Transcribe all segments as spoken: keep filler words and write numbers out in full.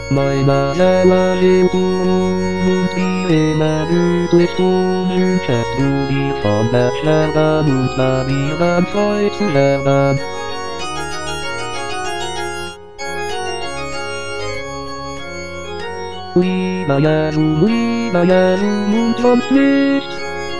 Meine Seele lebt und wie immer du bist wünschest du dir von der Sterben und mal wieder neu zu lernen. Liebe Jesu, liebe Jesu und sonst nichts.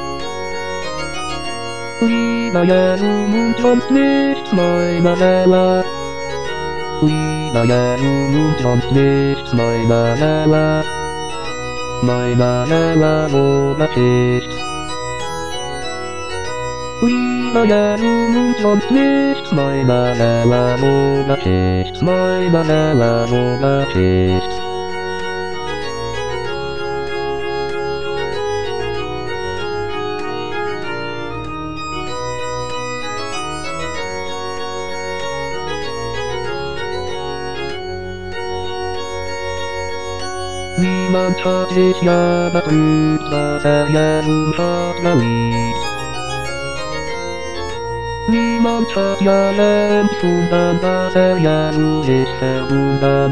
Liebe Jesu und sonst nichts, meine Seele. Liebe Jesu und sonst nichts, meine Seele. Meine Seele ohne nichts. Liebe Jesu und sonst nichts, meine Seele ohne nichts, meine Seele ohne nichts. Niemand hat dich ja betrügt, was er Jesus hat geliebt. Niemand hat ja empfunden, was er Jesus ist verbunden.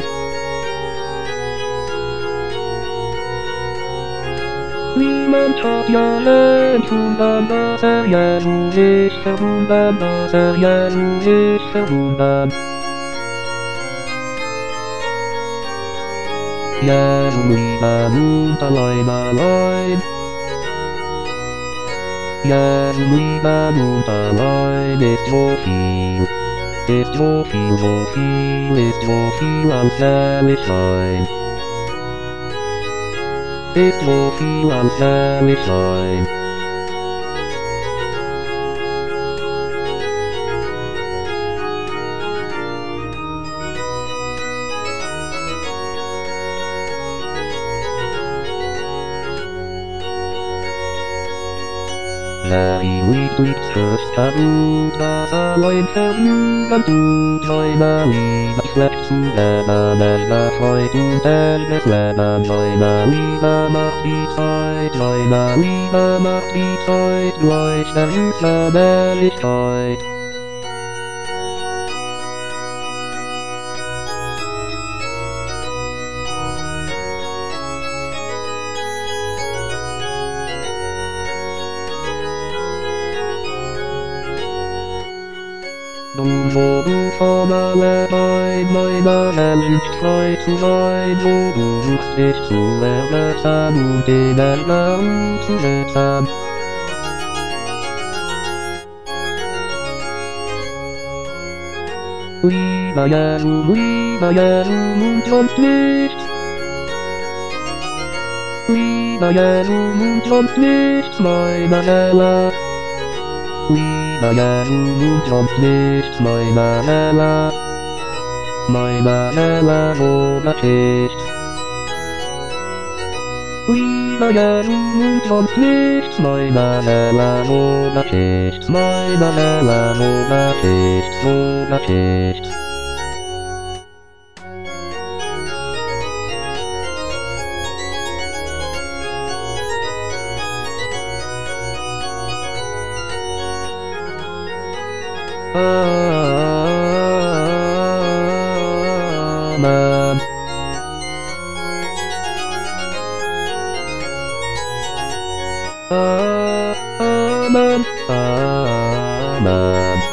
Niemand hat ja empfunden, was er Jesus ist verbunden, was er Jesus ist verbunden. Jesu liebe und allein allein. Jesu liebe und allein ist so viel. Ist so viel, so viel, ist so viel an Seligkeit. Ist so viel an Seligkeit. Heilig liegt fürs Tabu, das allein vergnügen tut, deine Liebe schlecht zu leben, deine Freude und ewiges Leben, deine Liebe macht die Zeit, deine Liebe macht die Zeit, gleich der höchsten Herrlichkeit. Nun wo du von aller Zeit meiner Herrlichkeit zu sein, wo du suchst dich zu ermessen und den Erbarmen zu setzen. Liebe Jesu, liebe Jesu und sonst nichts. Liebe Jesu und sonst nichts, meine Seele. Liebe Jesu und sonst nichts, meine Seele. Meine Seele ohne nichts. Liebe Jesu und sonst nichts, meine Seele ohne nichts, meine Seele ohne nichts, ohne nichts. Amen. Amen. Amen.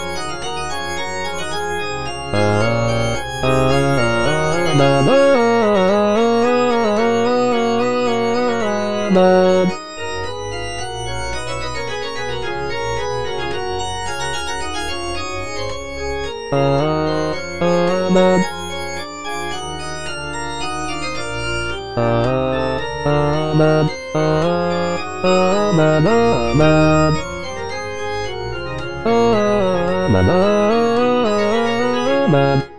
Amen. Amen. Amen. Amen. Amen. Amen. Amen.